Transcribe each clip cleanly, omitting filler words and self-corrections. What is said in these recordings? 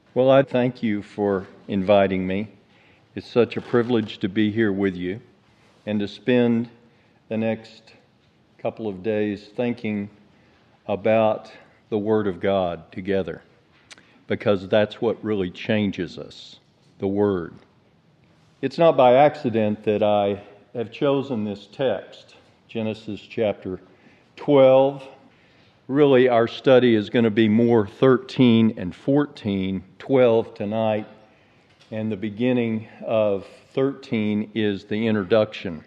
Well, I thank you for inviting me. It's such a privilege to be here with you and to spend the next couple of days thinking about the Word of God together, because that's what really changes us, the Word. It's not by accident that I have chosen this text, Genesis chapter 12. Really, our study is going to be more 13 and 14, 12 tonight, and the beginning of 13 is the introduction.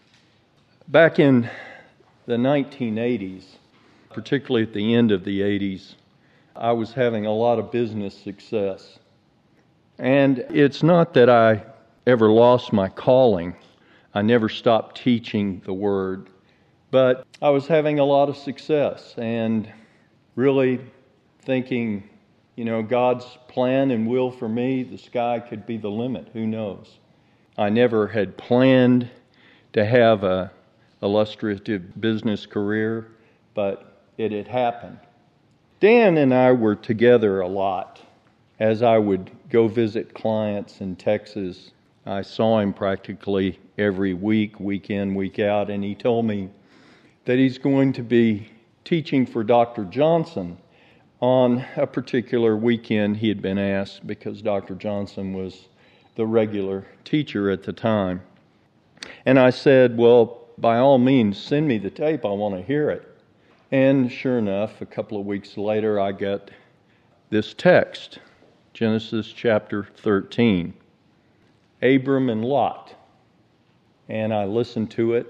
Back in the 1980s, particularly at the end of the 80s, I was having a lot of business success. And it's not that I ever lost my calling. I never stopped teaching the Word. But I was having a lot of success and really thinking, God's plan and will for me, the sky could be the limit. Who knows? I never had planned to have an illustrative business career, but it had happened. Dan and I were together a lot. As I would go visit clients in Texas, I saw him practically every week, week in, week out, and he told me that he's going to be teaching for Dr. Johnson on a particular weekend he had been asked, because Dr. Johnson was the regular teacher at the time. And I said, well, by all means, send me the tape. I want to hear it. And sure enough, a couple of weeks later, I got this text, Genesis chapter 13, Abram and Lot. And I listened to it.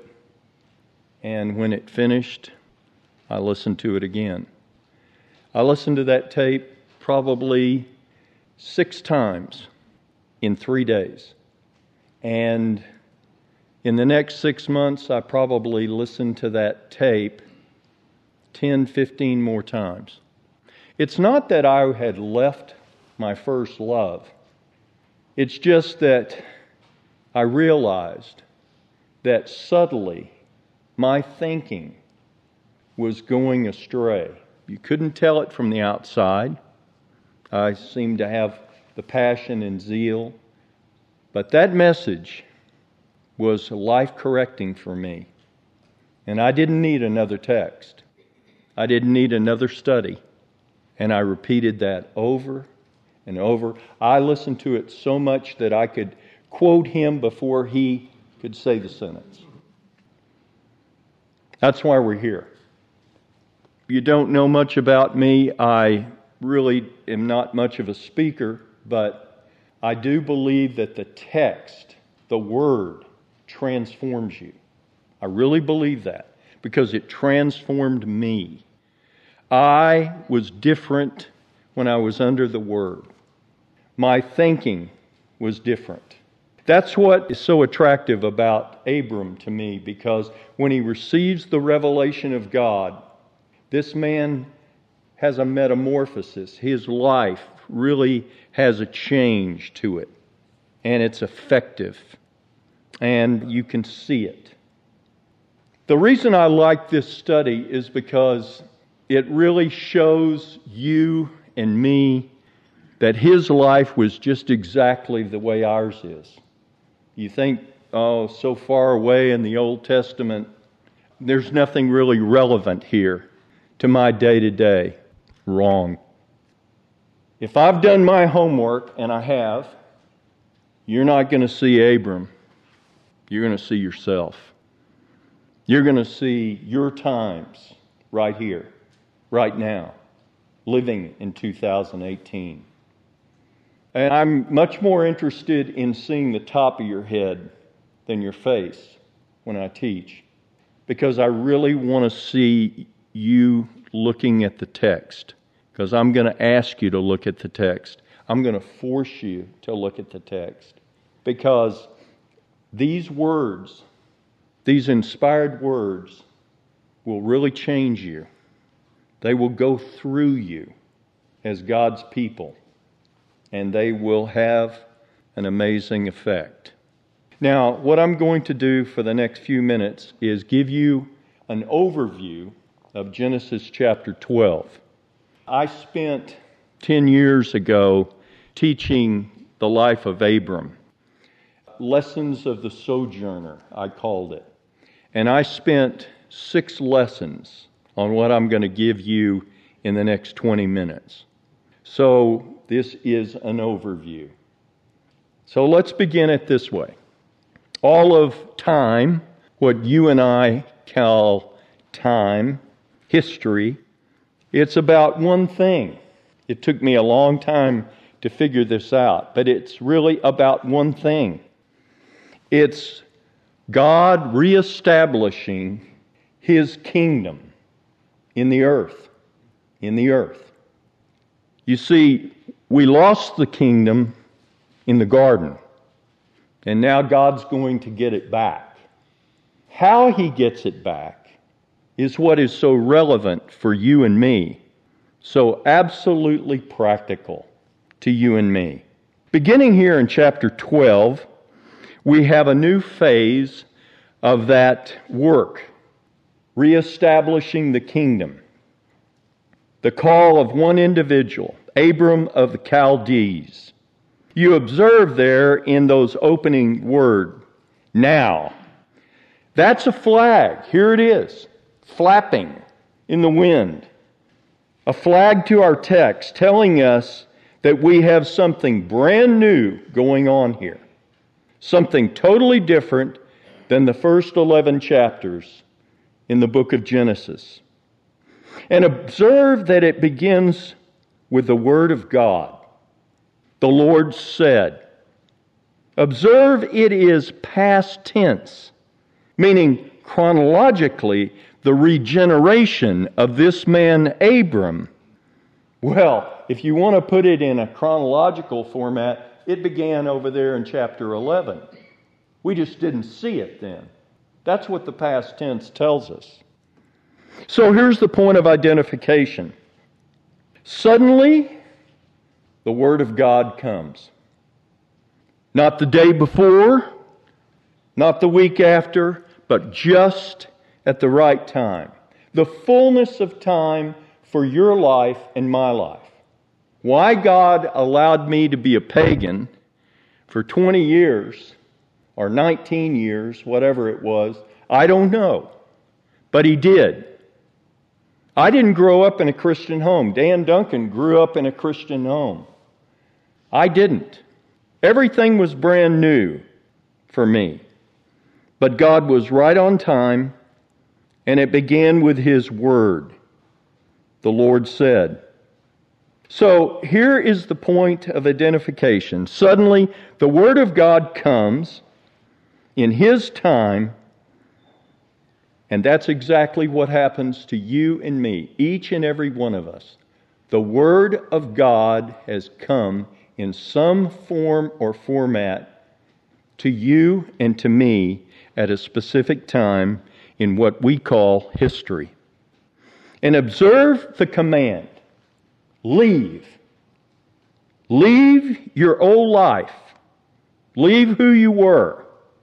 And when it finished, I listened to it again. I listened to that tape probably 6 times in 3 days. And in the next 6 months, I probably listened to that tape 10, 15 more times. It's not that I had left my first love. It's just that I realized that subtly my thinking was going astray. You couldn't tell it from the outside. I seemed to have the passion and zeal. But that message was life-correcting for me. And I didn't need another text. I didn't need another study. And I repeated that over and over. I listened to it so much that I could quote him before he could say the sentence. That's why we're here. You don't know much about me. I really am not much of a speaker, but I do believe that the text, the Word, transforms you. I really believe that because it transformed me. I was different when I was under the Word. My thinking was different. That's what is so attractive about Abram to me, because when he receives the revelation of God, this man has a metamorphosis. His life really has a change to it, and it's effective, and you can see it. The reason I like this study is because it really shows you and me that his life was just exactly the way ours is. You think, so far away in the Old Testament, there's nothing really relevant here to my day-to-day. Wrong. If I've done my homework, and I have, you're not going to see Abram. You're going to see yourself. You're going to see your times right here, right now, living in 2018. And I'm much more interested in seeing the top of your head than your face when I teach, because I really want to see you looking at the text, because I'm going to ask you to look at the text. I'm going to force you to look at the text, because these words, these inspired words, will really change you. They will go through you as God's people, and they will have an amazing effect. Now, what I'm going to do for the next few minutes is give you an overview of Genesis chapter 12. I spent 10 years ago teaching the life of Abram. Lessons of the Sojourner, I called it. And I spent 6 lessons on what I'm going to give you in the next 20 minutes. So this is an overview. So let's begin it this way. All of time, what you and I call time, history, it's about one thing. It took me a long time to figure this out, but it's really about one thing. It's God reestablishing His kingdom in the earth. In the earth. You see, we lost the kingdom in the garden, and now God's going to get it back. How He gets it back is what is so relevant for you and me, so absolutely practical to you and me. Beginning here in chapter 12, we have a new phase of that work, reestablishing the kingdom. The call of one individual, Abram of the Chaldees. You observe there in those opening words, now. That's a flag. Here it is, flapping in the wind. A flag to our text telling us that we have something brand new going on here. Something totally different than the first 11 chapters in the book of Genesis. And observe that it begins with the Word of God. The Lord said. Observe it is past tense, meaning chronologically the regeneration of this man Abram. Well, if you want to put it in a chronological format, it began over there in chapter 11. We just didn't see it then. That's what the past tense tells us. So here's the point of identification. Suddenly, the Word of God comes. Not the day before, not the week after, but just at the right time. The fullness of time for your life and my life. Why God allowed me to be a pagan for 20 years, or 19 years, whatever it was, I don't know. But He did. I didn't grow up in a Christian home. Dan Duncan grew up in a Christian home. I didn't. Everything was brand new for me. But God was right on time, and it began with His Word. The Lord said. So here is the point of identification. Suddenly, the Word of God comes in His time, and that's exactly what happens to you and me, each and every one of us. The Word of God has come in some form or format to you and to me at a specific time in what we call history. And observe the command. Leave. Leave your old life. Leave who you were.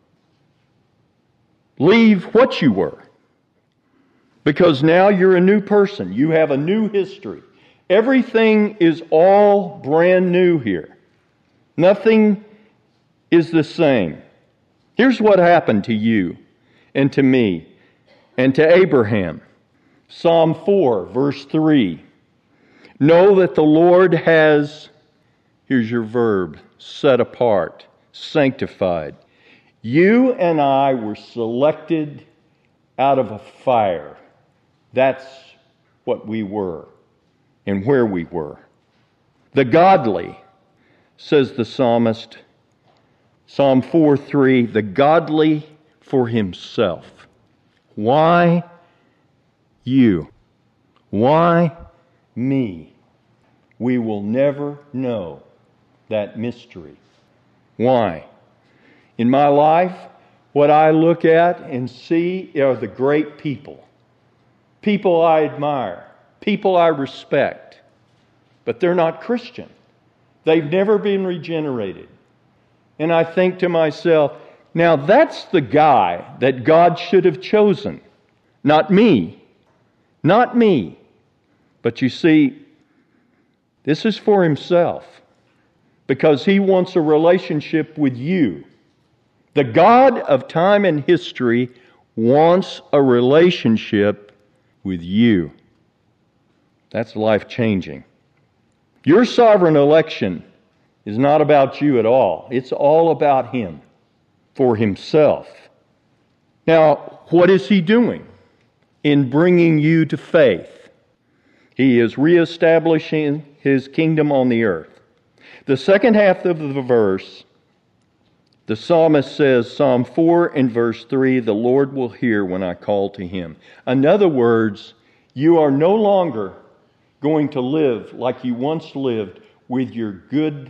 Leave what you were. Because now you're a new person. You have a new history. Everything is all brand new here. Nothing is the same. Here's what happened to you and to me and to Abraham. Psalm 4, verse 3. Know that the Lord has, here's your verb, set apart, sanctified. You and I were selected out of a fire. That's what we were and where we were. The godly, says the psalmist, Psalm 4:3, the godly for himself. Why you? Why me? We will never know that mystery. Why? In my life, what I look at and see are the great people. People I admire. People I respect. But they're not Christian. They've never been regenerated. And I think to myself, now that's the guy that God should have chosen. Not me. Not me. But you see, this is for himself. because He wants a relationship with you. The God of time and history wants a relationship with you. That's life-changing. Your sovereign election is not about you at all. It's all about Him, for Himself. Now, what is He doing in bringing you to faith? He is reestablishing His kingdom on the earth. The second half of the verse, the psalmist says, Psalm 4 and verse 3, the Lord will hear when I call to Him. In other words, you are no longer going to live like you once lived with your good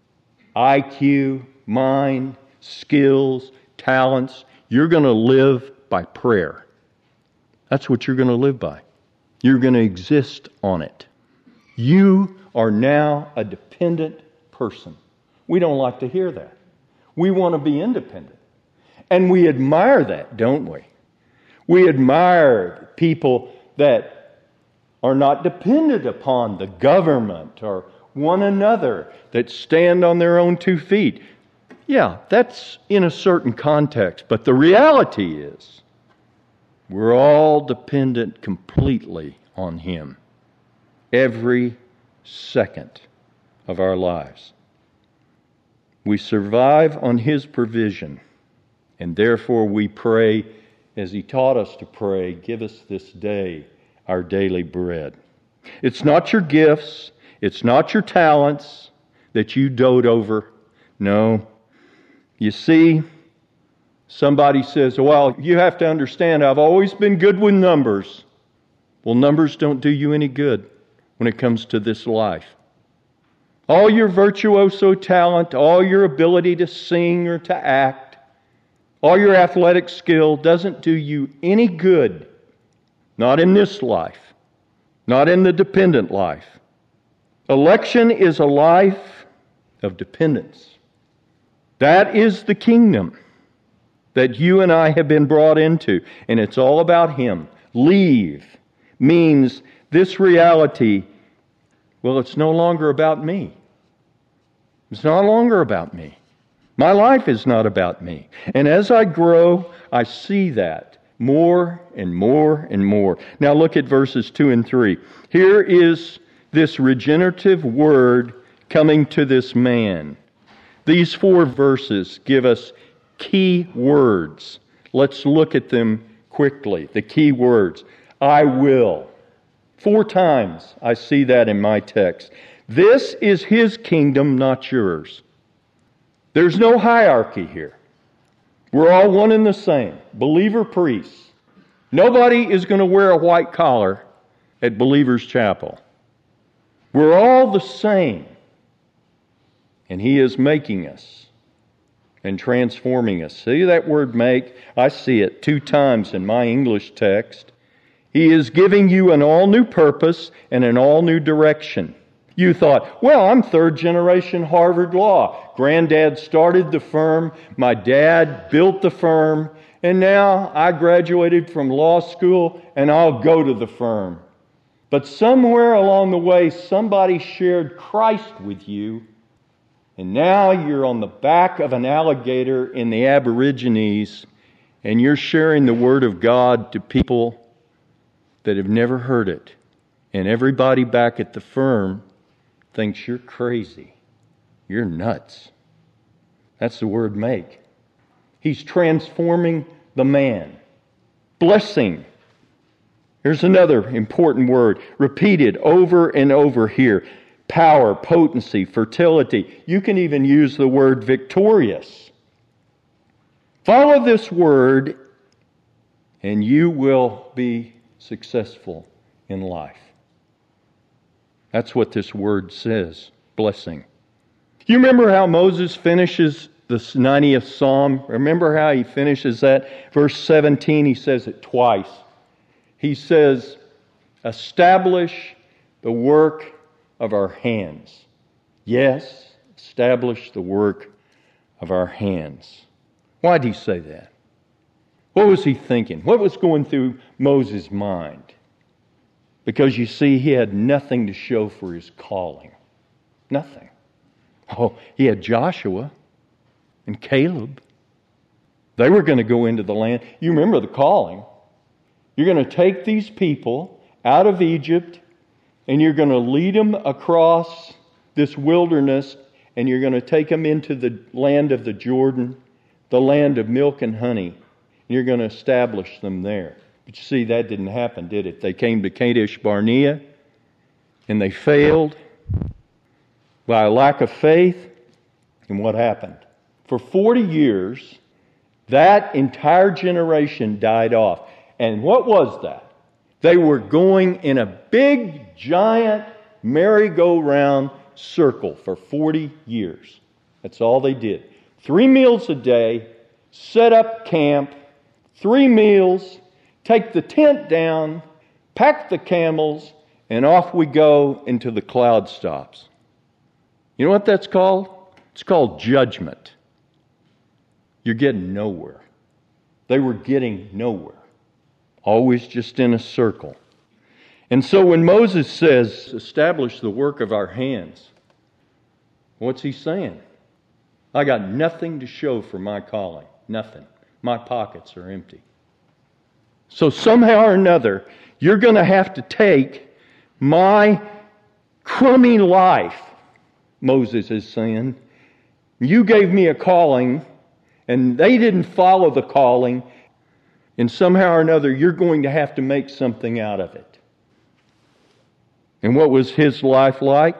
IQ, mind, skills, talents. You're going to live by prayer. That's what you're going to live by. You're going to exist on it. You are now a dependent person. We don't like to hear that. We want to be independent. And we admire that, don't we? We admire people that are not dependent upon the government or one another, that stand on their own 2 feet. Yeah, that's in a certain context. But the reality is, we're all dependent completely on Him. Every second of our lives. We survive on His provision, and therefore we pray as He taught us to pray, give us this day our daily bread. It's not your gifts, it's not your talents that you dote over. No. You see, somebody says, well, you have to understand, I've always been good with numbers. Well, numbers don't do you any good when it comes to this life. All your virtuoso talent, all your ability to sing or to act, all your athletic skill doesn't do you any good. Not in this life. Not in the dependent life. Election is a life of dependence. That is the kingdom that you and I have been brought into. And it's all about Him. Leave means this reality, well, it's no longer about me. It's no longer about me. My life is not about me. And as I grow, I see that more and more and more. Now look at verses 2 and 3. Here is this regenerative word coming to this man. These 4 verses give us key words. Let's look at them quickly. The key words. I will. 4 times I see that in my text. This is His kingdom, not yours. There's no hierarchy here. We're all one and the same. Believer priests. Nobody is going to wear a white collar at Believer's Chapel. We're all the same. And He is making us and transforming us. See that word make? I see it 2 times in my English text. He is giving you an all-new purpose and an all-new direction. You thought, well, I'm 3rd generation Harvard Law. Granddad started the firm, my dad built the firm, and now I graduated from law school and I'll go to the firm. But somewhere along the way, somebody shared Christ with you, and now you're on the back of an alligator in the Aborigines, and you're sharing the Word of God to people that have never heard it. And everybody back at the firm thinks you're crazy. You're nuts. That's the word make. He's transforming the man. Blessing. Here's another important word, repeated over and over here. Power, potency, fertility. You can even use the word victorious. Follow this word and you will be successful in life. That's what this word says, blessing. You remember how Moses finishes the 90th Psalm? Remember how he finishes that? Verse 17, he says it twice. He says, establish the work of our hands. Yes, establish the work of our hands. Why did he say that? What was he thinking? What was going through Moses' mind? Because you see, he had nothing to show for his calling. Nothing. Oh, he had Joshua and Caleb. They were going to go into the land. You remember the calling. You're going to take these people out of Egypt and you're going to lead them across this wilderness and you're going to take them into the land of the Jordan, the land of milk and honey. And you're going to establish them there. But you see, that didn't happen, did it? They came to Kadesh Barnea and they failed by a lack of faith. And what happened? For 40 years, that entire generation died off. And what was that? They were going in a big, giant, merry-go-round circle for 40 years. That's all they did. 3 meals a day, set up camp, 3 meals, take the tent down, pack the camels, and off we go until the cloud stops. You know what that's called? It's called judgment. You're getting nowhere. They were getting nowhere. Always just in a circle. And so when Moses says, establish the work of our hands, what's he saying? I got nothing to show for my calling. Nothing. My pockets are empty. So somehow or another, you're going to have to take my crummy life, Moses is saying. You gave me a calling, and they didn't follow the calling, and somehow or another, you're going to have to make something out of it. And what was his life like?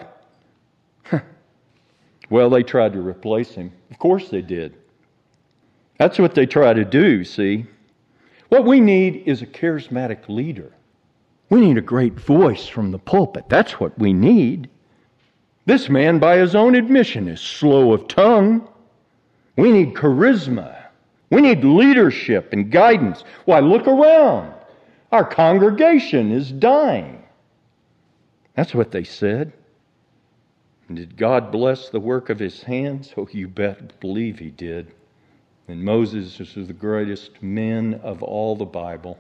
Well, they tried to replace him. Of course they did. That's what they try to do, see? What we need is a charismatic leader. We need a great voice from the pulpit. That's what we need. This man, by his own admission, is slow of tongue. We need charisma. We need leadership and guidance. Why, look around. Our congregation is dying. That's what they said. And did God bless the work of his hands? Oh, you bet believe he did. And Moses is the greatest men of all the Bible.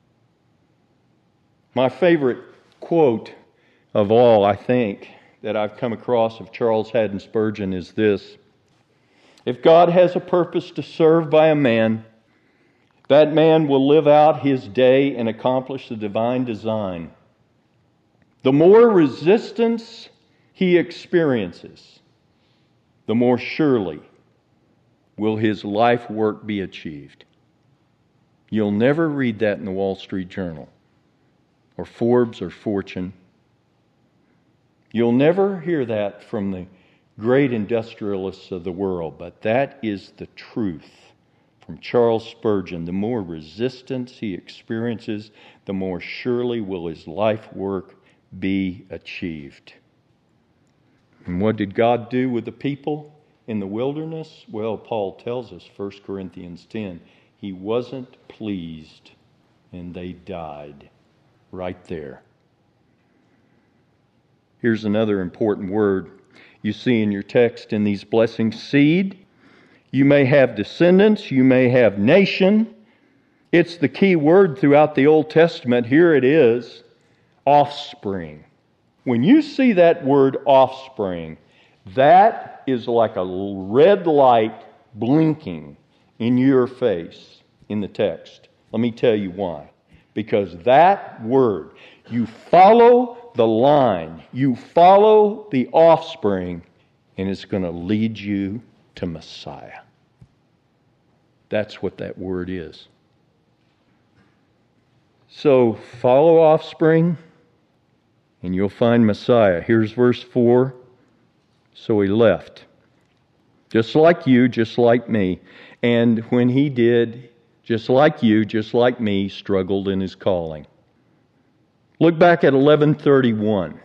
My favorite quote of all, I think, that I've come across of Charles Haddon Spurgeon is this: if God has a purpose to serve by a man, that man will live out his day and accomplish the divine design. The more resistance he experiences, the more surely will his life work be achieved. You'll never read that in the Wall Street Journal or Forbes or Fortune. You'll never hear that from the great industrialists of the world, but that is the truth from Charles Spurgeon. The more resistance he experiences, the more surely will his life work be achieved. And what did God do with the people in the wilderness? Well, Paul tells us, 1 Corinthians 10, he wasn't pleased and they died right there. Here's another important word you see in your text in these blessings: seed. You may have descendants, you may have nation. It's the key word throughout the Old Testament. Here it is, offspring. When you see that word offspring, that is like a red light blinking in your face in the text. Let me tell you why. Because that word, you follow the line, you follow the offspring, and it's going to lead you to Messiah. That's what that word is. So follow offspring, and you'll find Messiah. Here's verse 4. So he left. Just like you, just like me. And when he did, just like you, just like me, struggled in his calling. Look back at 1131.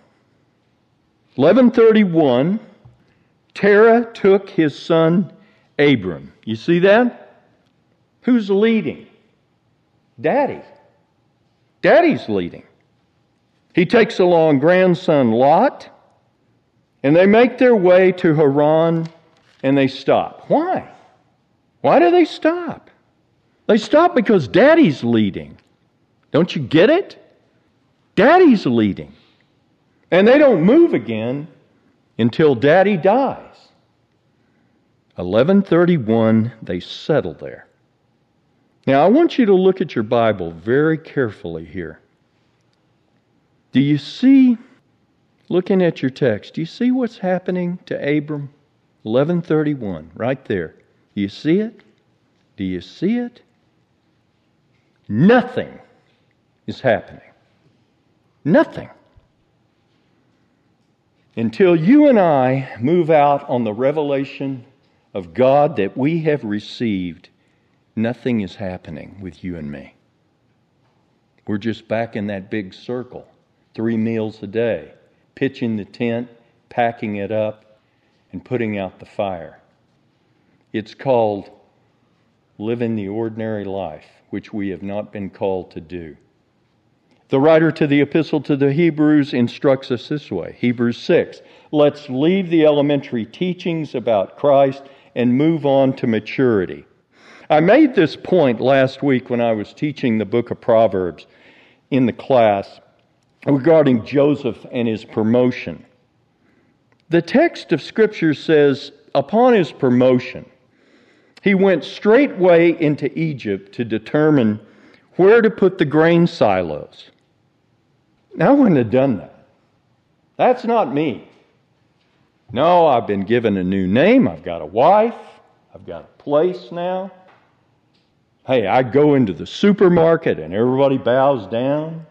1131, Terah took his son Abram. You see that? Who's leading? Daddy. Daddy's leading. He takes along grandson Lot, and they make their way to Haran, and they stop. Why? Why do they stop? They stop because Daddy's leading. Don't you get it? Daddy's leading. And they don't move again until Daddy dies. 11:31, they settle there. Now, I want you to look at your Bible very carefully here. Do you see, looking at your text, do you see what's happening to Abram? 11:31, right there. Do you see it? Do you see it? Nothing is happening. Nothing. Until you and I move out on the revelation of God that we have received, nothing is happening with you and me. We're just back in that big circle, 3 meals a day, pitching the tent, packing it up, and putting out the fire. It's called living the ordinary life, which we have not been called to do. The writer to the Epistle to the Hebrews instructs us this way, Hebrews 6, let's leave the elementary teachings about Christ and move on to maturity. I made this point last week when I was teaching the book of Proverbs in the class regarding Joseph and his promotion. The text of Scripture says, upon his promotion, he went straightway into Egypt to determine where to put the grain silos. Now, I wouldn't have done that. That's not me. No, I've been given a new name. I've got a wife. I've got a place now. Hey, I go into the supermarket and everybody bows down.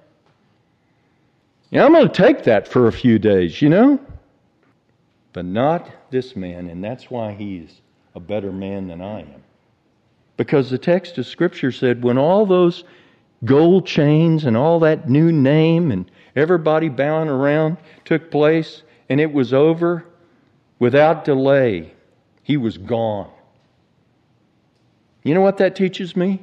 Yeah, I'm going to take that for a few days, you know. But not this man, and that's why he's a better man than I am. Because the text of Scripture said when all those gold chains and all that new name and everybody bowing around took place and it was over, without delay, he was gone. You know what that teaches me?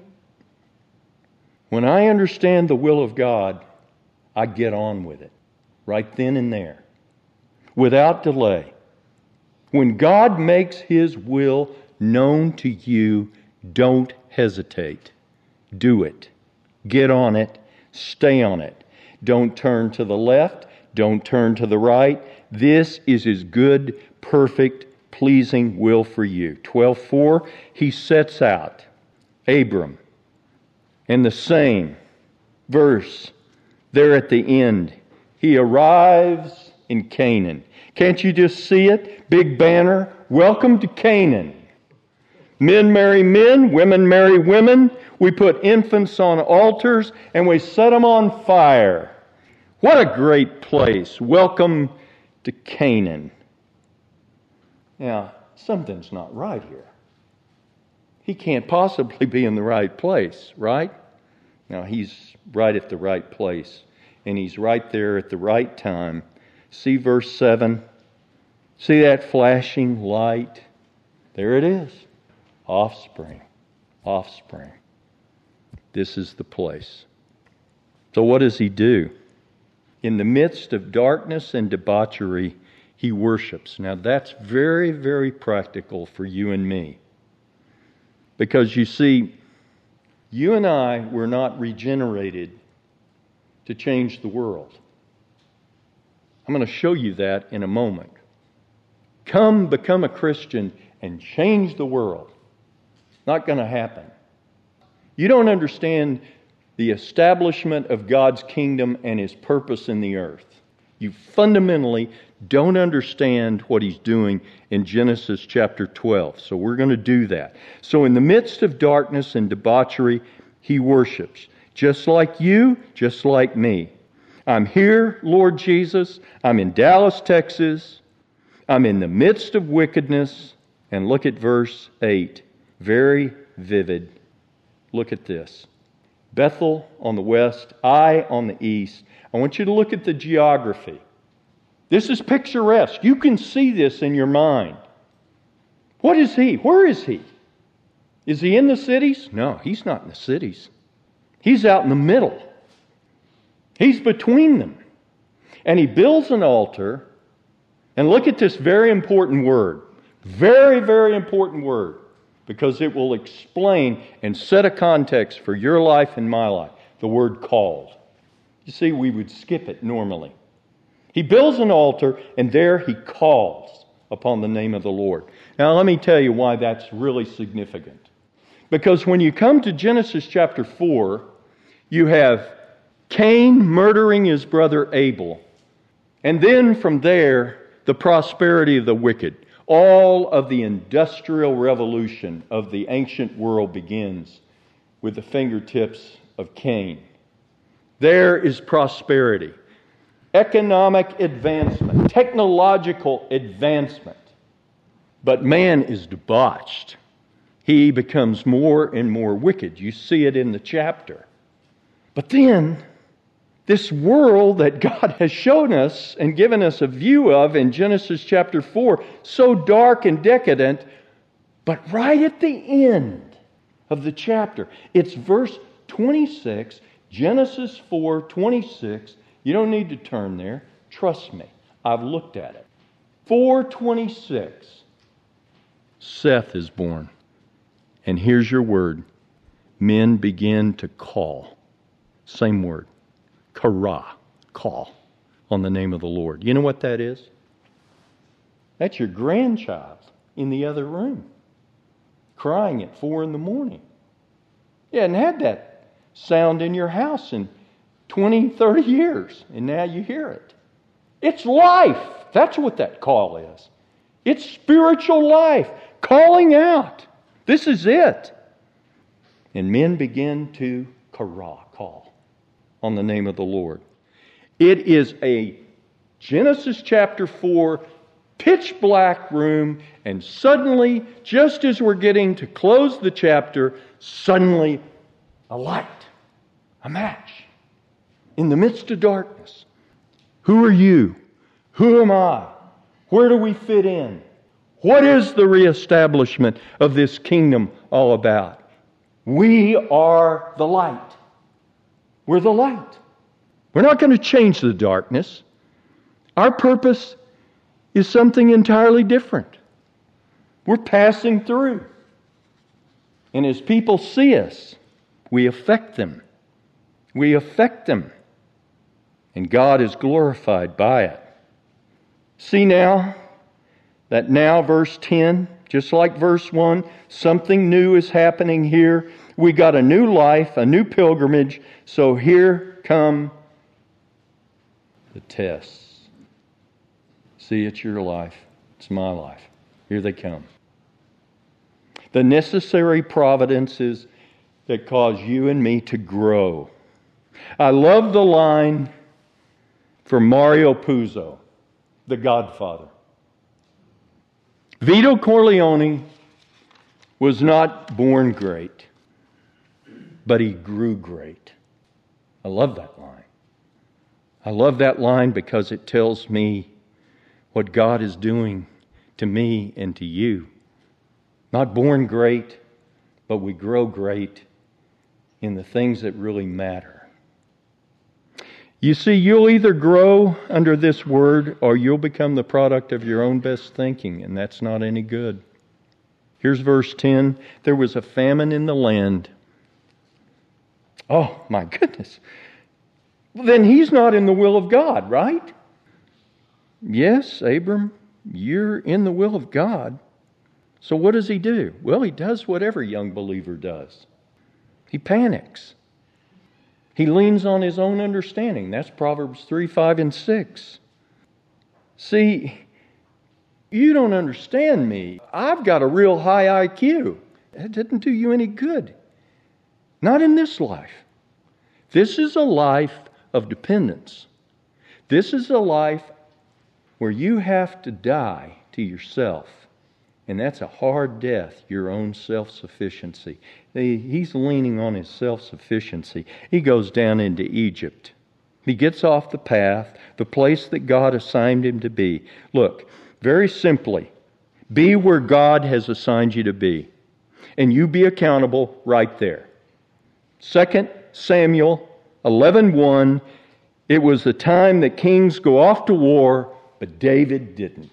When I understand the will of God, I get on with it, right then and there, without delay. When God makes His will known to you, don't hesitate. Do it. Get on it. Stay on it. Don't turn to the left. Don't turn to the right. This is His good, perfect, pleasing will for you. 12:4, He sets out Abram. And the same verse there at the end. He arrives in Canaan. Can't you just see it? Big banner. Welcome to Canaan. Men marry men, women marry women. We put infants on altars and we set them on fire. What a great place. Welcome to Canaan. Now, something's not right here. He can't possibly be in the right place, right? Now, he's right at the right place. And he's right there at the right time. See verse 7? See that flashing light? There it is. Offspring. Offspring. This is the place. So what does he do? In the midst of darkness and debauchery, he worships. Now that's very, very practical for you and me. Because you see, you and I were not regenerated to change the world. I'm going to show you that in a moment. Come, become a Christian, and change the world. Not going to happen. You don't understand the establishment of God's kingdom and His purpose in the earth. You fundamentally don't understand what He's doing in Genesis chapter 12. So we're going to do that. So in the midst of darkness and debauchery, He worships. Just like you, just like me. I'm here, Lord Jesus. I'm in Dallas, Texas. I'm in the midst of wickedness. And look at verse 8. Very vivid. Look at this. Bethel on the west, Ai on the east. I want you to look at the geography. This is picturesque. You can see this in your mind. What is he? Where is he? Is he in the cities? No, he's not in the cities. He's out in the middle. He's between them. And he builds an altar. And look at this very important word. Very, very important word. Because it will explain and set a context for your life and my life. The word called. You see, we would skip it normally. He builds an altar and there he calls. upon the name of the Lord. Now let me tell you why that's really significant. Because when you come to Genesis chapter 4, you have Cain murdering his brother Abel. And then from there, the prosperity of the wicked. All of the industrial revolution of the ancient world begins with the fingertips of Cain. There is prosperity, economic advancement, technological advancement. But man is debauched. He becomes more and more wicked. You see it in the chapter. But then, this world that God has shown us and given us a view of in Genesis chapter 4, so dark and decadent, but right at the end of the chapter, it's verse 26, Genesis 4:26. You don't need to turn there. Trust me, I've looked at it. 4:26, Seth is born. And here's your word. Men begin to call. Same word. Kara, call on the name of the Lord. You know what that is? That's your grandchild in the other room, crying at 4 a.m. You hadn't had that sound in your house in 20, 30 years, and now you hear it. It's life. That's what that call is. It's spiritual life, calling out. This is it. And men begin to kara, call on the name of the Lord. It is a Genesis chapter 4 pitch black room, and suddenly, just as we're getting to close the chapter, suddenly a light, a match in the midst of darkness. Who are you? Who am I? Where do we fit in? What is the reestablishment of this kingdom all about? We are the light. We're the light. We're not going to change the darkness. Our purpose is something entirely different. We're passing through. And as people see us, we affect them. We affect them. And God is glorified by it. See now, that now, verse 10, just like verse 1, something new is happening here. We got a new life, a new pilgrimage. So here come the tests. See, it's your life. It's my life. Here they come. The necessary providences that cause you and me to grow. I love the line from Mario Puzo, The Godfather. Vito Corleone was not born great, but he grew great. I love that line. I love that line because it tells me what God is doing to me and to you. Not born great, but we grow great in the things that really matter. You see, you'll either grow under this word or you'll become the product of your own best thinking, and that's not any good. Here's verse 10. There was a famine in the land. Oh, my goodness. Well, then he's not in the will of God, right? Yes, Abram, you're in the will of God. So what does he do? Well, he does what every young believer does. He panics. He leans on his own understanding. That's Proverbs 3, 5, and 6. See, you don't understand me. I've got a real high IQ. That didn't do you any good. Not in this life. This is a life of dependence. This is a life where you have to die to yourself. And that's a hard death, your own self-sufficiency. He's leaning on his self-sufficiency. He goes down into Egypt. He gets off the path, the place that God assigned him to be. Look, very simply, be where God has assigned you to be. And you be accountable right there. 2 Samuel 11:1, it was the time that kings go off to war, but David didn't.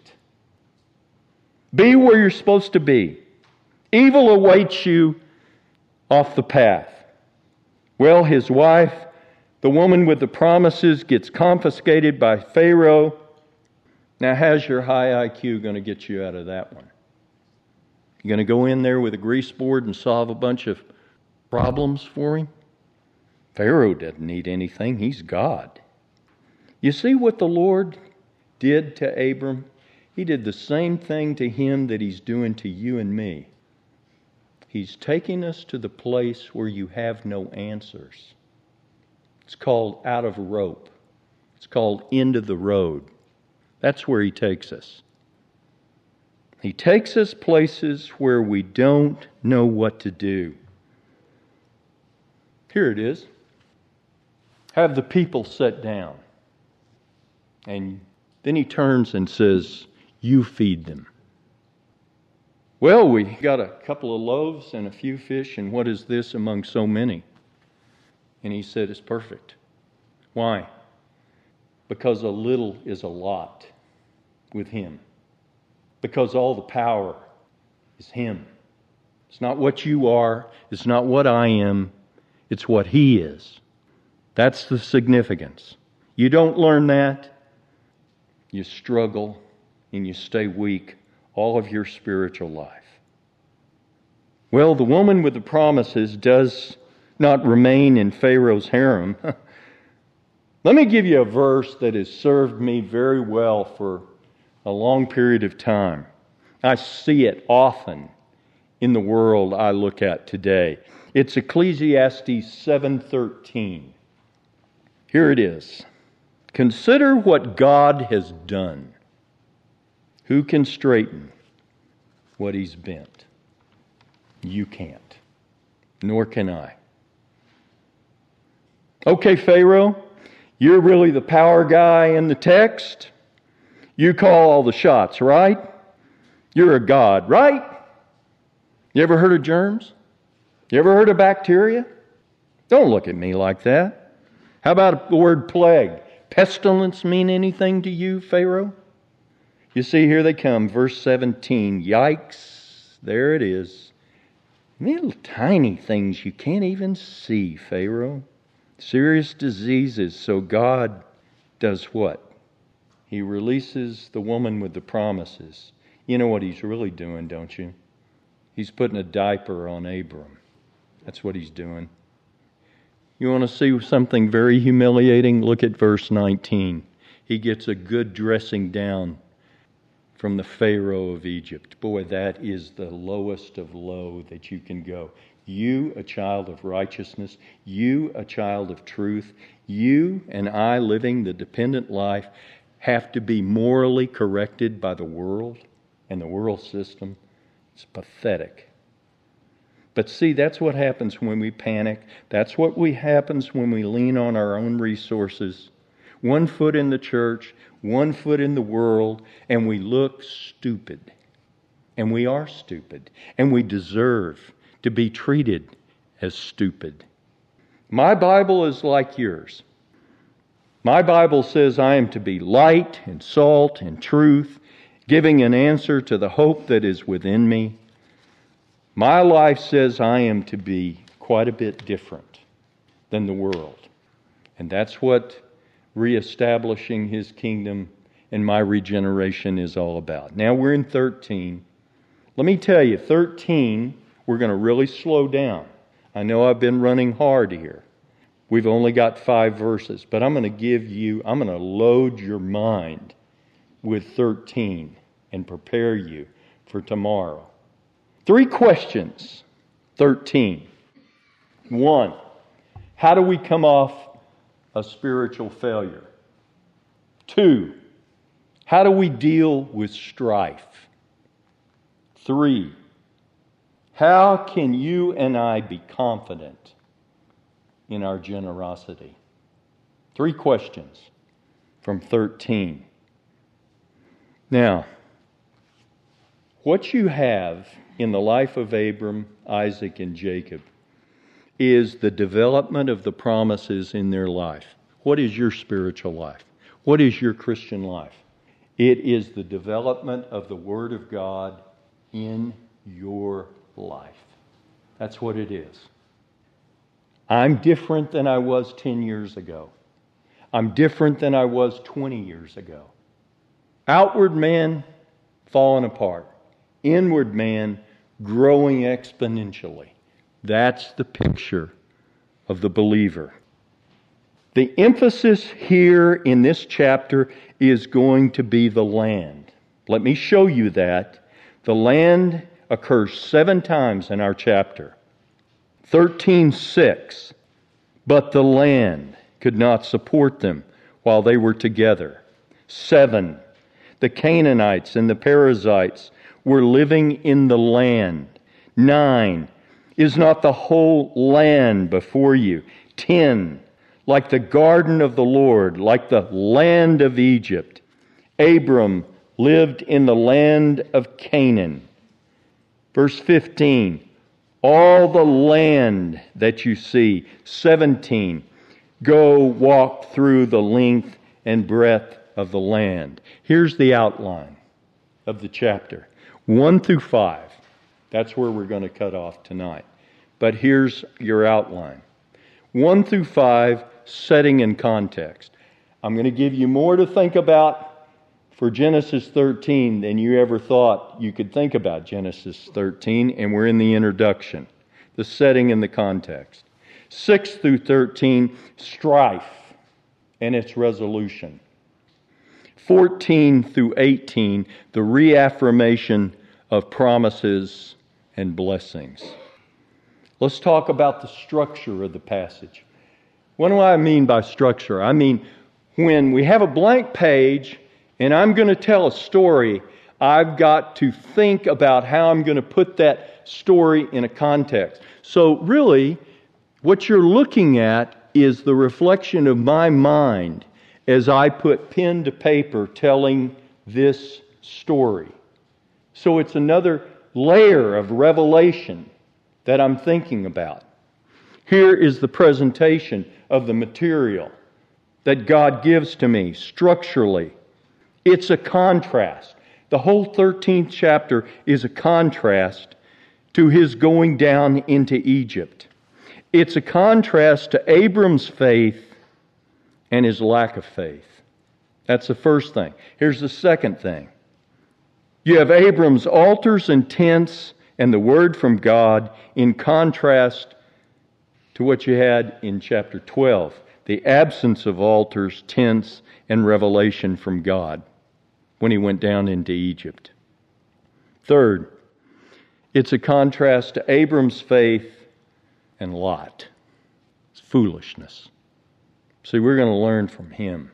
Be where you're supposed to be. Evil awaits you off the path. Well, his wife, the woman with the promises, gets confiscated by Pharaoh. Now, how's your high IQ going to get you out of that one? You going to go in there with a grease board and solve a bunch of problems for him? Pharaoh doesn't need anything. He's God. You see what the Lord did to Abram? He did the same thing to him that He's doing to you and me. He's taking us to the place where you have no answers. It's called out of rope. It's called end of the road. That's where He takes us. He takes us places where we don't know what to do. Here it is. Have the people sit down. And then He turns and says, you feed them. Well, we got a couple of loaves and a few fish, and what is this among so many? And He said, it's perfect. Why? Because a little is a lot with Him. Because all the power is Him. It's not what you are. It's not what I am. It's what He is. That's the significance. You don't learn that, you struggle and you stay weak all of your spiritual life. Well, the woman with the promises does not remain in Pharaoh's harem. Let me give you a verse that has served me very well for a long period of time. I see it often in the world I look at today. It's Ecclesiastes 7:13. Here it is. Consider what God has done. Who can straighten what He's bent? You can't. Nor can I. Okay, Pharaoh, you're really the power guy in the text. You call all the shots, right? You're a god, right? You ever heard of germs? You ever heard of bacteria? Don't look at me like that. How about the word plague? Pestilence mean anything to you, Pharaoh? You see, here they come, verse 17. Yikes, there it is. Little tiny things you can't even see, Pharaoh. Serious diseases, so God does what? He releases the woman with the promises. You know what He's really doing, don't you? He's putting a diaper on Abram. That's what He's doing. You want to see something very humiliating? Look at verse 19. He gets a good dressing down from the Pharaoh of Egypt. Boy, that is the lowest of low that you can go. You, a child of righteousness, you, a child of truth, you and I living the dependent life have to be morally corrected by the world and the world system. It's pathetic. But see, that's what happens when we panic. That's what happens when we lean on our own resources. One foot in the church, one foot in the world, and we look stupid. And we are stupid. And we deserve to be treated as stupid. My Bible is like yours. My Bible says I am to be light and salt and truth, giving an answer to the hope that is within me. My life says I am to be quite a bit different than the world. And that's what reestablishing His kingdom and my regeneration is all about. Now we're in 13. Let me tell you, 13, we're going to really slow down. I know I've been running hard here. We've only got 5 verses, but I'm going to load your mind with 13 and prepare you for tomorrow. 3 questions. 13. 1. How do we come off a spiritual failure? 2. How do we deal with strife? 3. How can you and I be confident in our generosity? 3 questions from 13. Now, what you have in the life of Abram, Isaac, and Jacob is the development of the promises in their life. What is your spiritual life? What is your Christian life? It is the development of the Word of God in your life. That's what it is. I'm different than I was 10 years ago. I'm different than I was 20 years ago. Outward man falling apart. Inward man growing exponentially. That's the picture of the believer. The emphasis here in this chapter is going to be the land. Let me show you that. The land occurs 7 times in our chapter. 13:6. But the land could not support them while they were together. 7. The Canaanites and the Perizzites were living in the land. 9. Is not the whole land before you? 10. Like the garden of the Lord, like the land of Egypt. Abram lived in the land of Canaan. Verse 15. All the land that you see. 17. Go walk through the length and breadth of the land. Here's the outline of the chapter. 1 through 5. That's where we're going to cut off tonight. But here's your outline. 1 through 5, setting and context. I'm going to give you more to think about for Genesis 13 than you ever thought you could think about Genesis 13, and we're in the introduction, the setting and the context. 6 through 13, strife and its resolution. 14 through 18, the reaffirmation of promises and blessings. Let's talk about the structure of the passage. What do I mean by structure? I mean, when we have a blank page and I'm going to tell a story, I've got to think about how I'm going to put that story in a context. So really, what you're looking at is the reflection of my mind as I put pen to paper telling this story. So it's another layer of revelation that I'm thinking about. Here is the presentation of the material that God gives to me structurally. It's a contrast. The whole 13th chapter is a contrast to his going down into Egypt. It's a contrast to Abram's faith and his lack of faith. That's the first thing. Here's the second thing. You have Abram's altars and tents and the word from God in contrast to what you had in chapter 12, the absence of altars, tents, and revelation from God when he went down into Egypt. Third, it's a contrast to Abram's faith and Lot. It's foolishness. See, we're going to learn from him.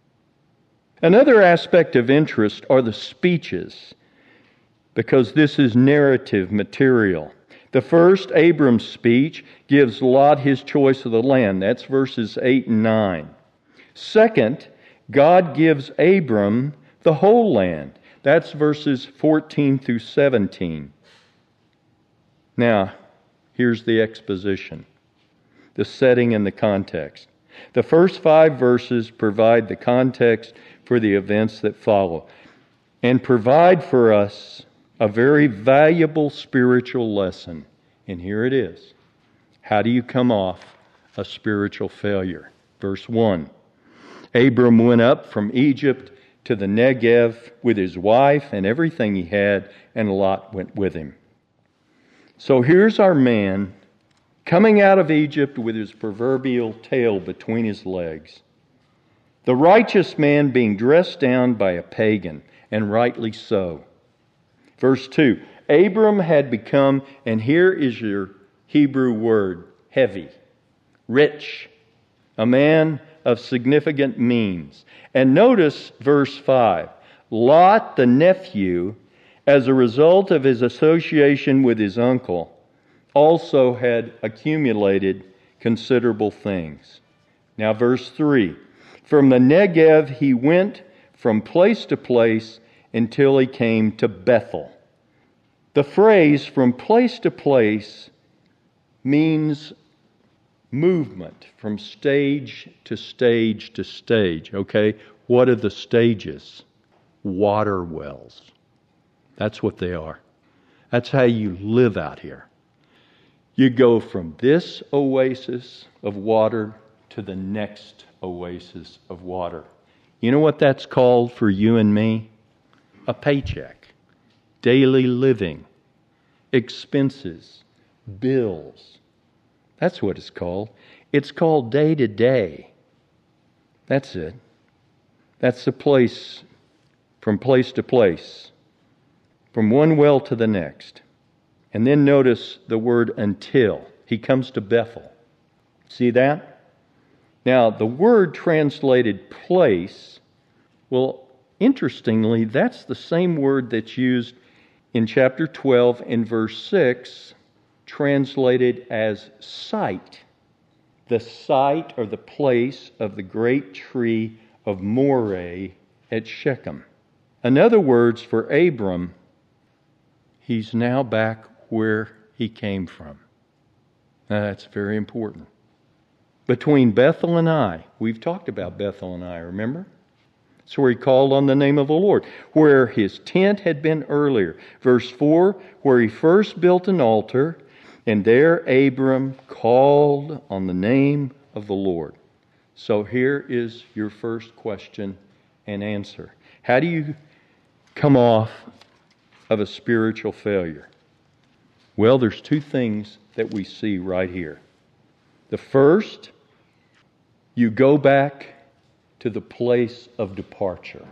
Another aspect of interest are the speeches, because this is narrative material. The first, Abram's speech, gives Lot his choice of the land. That's verses 8 and 9. Second, God gives Abram the whole land. That's verses 14 through 17. Now, here's the exposition, the setting and the context. The first 5 verses provide the context for the events that follow and provide for us a very valuable spiritual lesson. And here it is. How do you come off a spiritual failure? Verse 1. Abram went up from Egypt to the Negev with his wife and everything he had, and Lot went with him. So here's our man coming out of Egypt with his proverbial tail between his legs. The righteous man being dressed down by a pagan, and rightly so. Verse 2, Abram had become, and here is your Hebrew word, heavy, rich, a man of significant means. And notice verse 5, Lot the nephew, as a result of his association with his uncle, also had accumulated considerable things. Now verse 3, from the Negev he went from place to place until he came to Bethel. The phrase from place to place means movement from stage to stage to stage. Okay? What are the stages? Water wells. That's what they are. That's how you live out here. You go from this oasis of water to the next oasis of water. You know what that's called for you and me? a paycheck, daily living, expenses, bills. That's what it's called. It's called day to day. That's it. That's the place, from place to place, from one well to the next. And then notice the word until. He comes to Bethel. See that? Now, the word translated place, well, interestingly, that's the same word that's used in chapter 12 in verse 6, translated as site. The site or the place of the great tree of Moreh at Shechem. In other words, for Abram, he's now back where he came from. Now, that's very important. Between Bethel and Ai, we've talked about Bethel and Ai, remember? That's where he called on the name of the Lord, where his tent had been earlier. Verse 4, where he first built an altar, and there Abram called on the name of the Lord. So here is your first question and answer. How do you come off of a spiritual failure? Well, there's two things that we see right here. The first, you go back to the place of departure.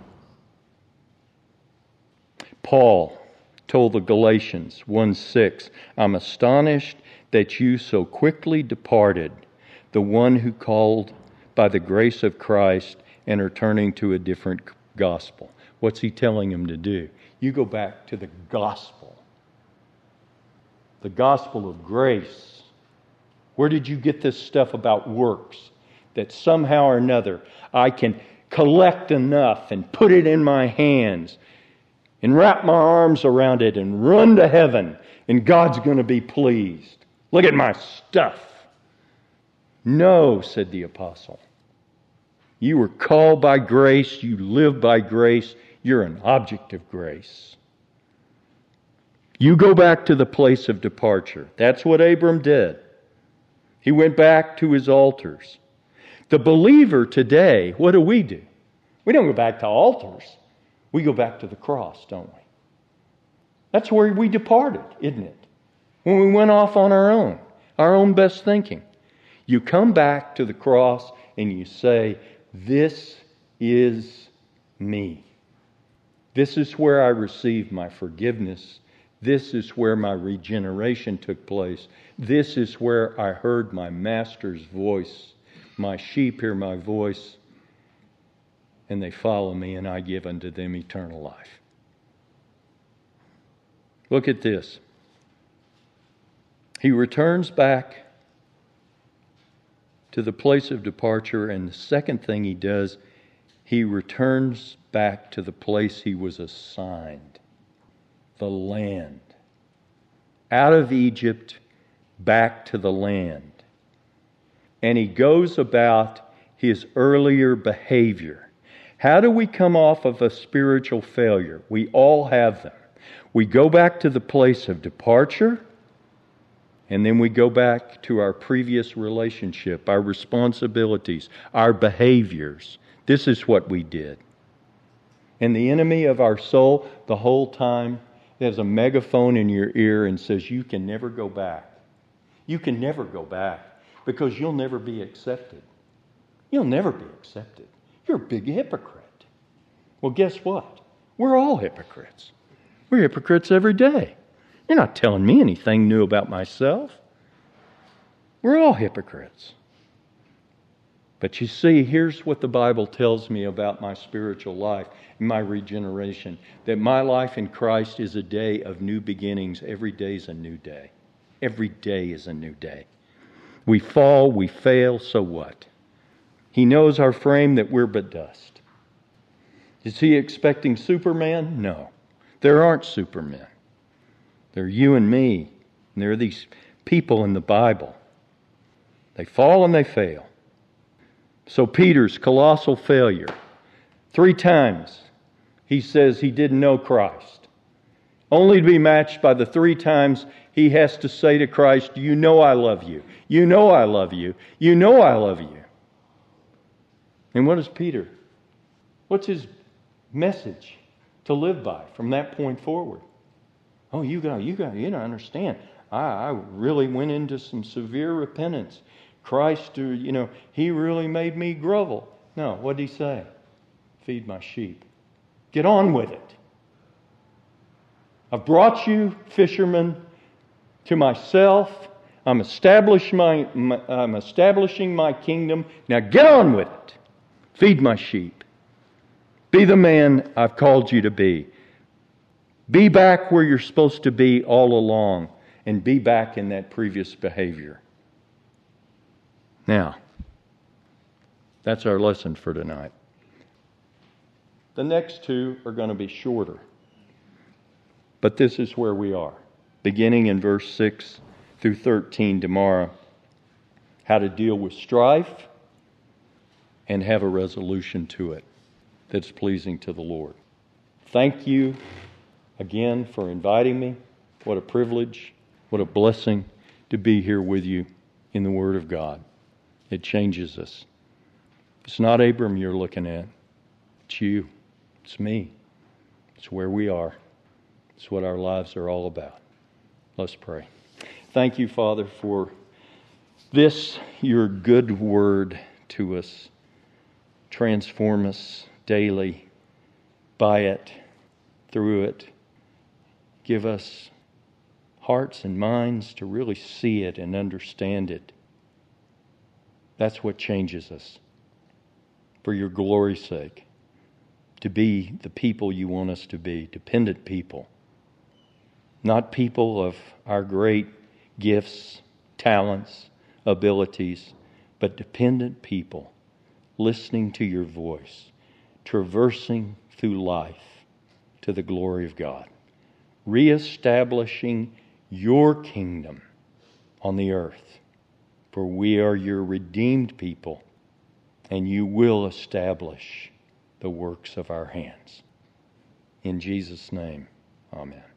Paul told the Galatians 1:6, I'm astonished that you so quickly departed, the one who called by the grace of Christ and are turning to a different gospel. What's he telling them to do? You go back to the gospel. The gospel of grace. Where did you get this stuff about works? That somehow or another I can collect enough and put it in my hands and wrap my arms around it and run to heaven and God's going to be pleased. Look at my stuff. No, said the apostle. You were called by grace. You live by grace. You're an object of grace. You go back to the place of departure. That's what Abram did. He went back to his altars. The believer today, what do? We don't go back to altars. We go back to the cross, don't we? That's where we departed, isn't it? When we went off on our own best thinking. You come back to the cross and you say, this is me. This is where I received my forgiveness. This is where my regeneration took place. This is where I heard my master's voice. My sheep hear my voice, and they follow me, and I give unto them eternal life. Look at this. He returns back to the place of departure, and the second thing he does, he returns back to the place he was assigned, the land. Out of Egypt, back to the land. And he goes about his earlier behavior. How do we come off of a spiritual failure? We all have them. We go back to the place of departure, and then we go back to our previous relationship, our responsibilities, our behaviors. This is what we did. And the enemy of our soul, the whole time, has a megaphone in your ear and says, you can never go back. You can never go back because you'll never be accepted. You'll never be accepted. You're a big hypocrite. Well, guess what? We're all hypocrites. We're hypocrites every day. You're not telling me anything new about myself. We're all hypocrites. But you see, here's what the Bible tells me about my spiritual life and my regeneration. That my life in Christ is a day of new beginnings. Every day is a new day. Every day is a new day. We fall, we fail, so what? He knows our frame, that we're but dust. Is he expecting Superman? No. There aren't Supermen. They're you and me. And there are these people in the Bible. They fall and they fail. So Peter's colossal failure. 3 times he says he didn't know Christ. Only to be matched by the 3 times he has to say to Christ, you know I love you. You know I love you. You know I love you. And what is Peter? What's his message to live by from that point forward. Oh, you don't understand. I really went into some severe repentance. Christ, He really made me grovel. No, what did He say? Feed my sheep. Get on with it. I've brought you, fishermen, to myself. I'm establishing my kingdom. Now get on with it. Feed my sheep. Be the man I've called you to be. Be back where you're supposed to be all along, and be back in that previous behavior. Now, that's our lesson for tonight. The next two are going to be shorter. But this is where we are. Beginning in verse 6 through 13 tomorrow. How to deal with strife and have a resolution to it that's pleasing to the Lord. Thank you again for inviting me. What a privilege, what a blessing to be here with you in the Word of God. It changes us. It's not Abram you're looking at. It's you. It's me. It's where we are. It's what our lives are all about. Let's pray. Thank you, Father, for this, your good word to us. Transform us daily by it, through it. Give us hearts and minds to really see it and understand it. That's what changes us. For your glory's sake. To be the people you want us to be. Dependent people. Not people of our great gifts, talents, abilities, but dependent people, listening to your voice, traversing through life to the glory of God, reestablishing your kingdom on the earth. For we are your redeemed people, and you will establish the works of our hands. In Jesus' name, amen.